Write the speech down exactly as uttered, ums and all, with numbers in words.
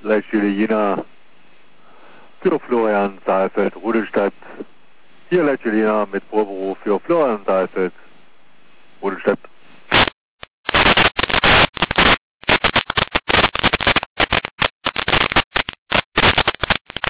Leitstelle Jena für Florian Saalfeld, Rudolstadt. Hier Leitstelle Jena mit Vorbüro für Florian Saalfeld, Rudolstadt.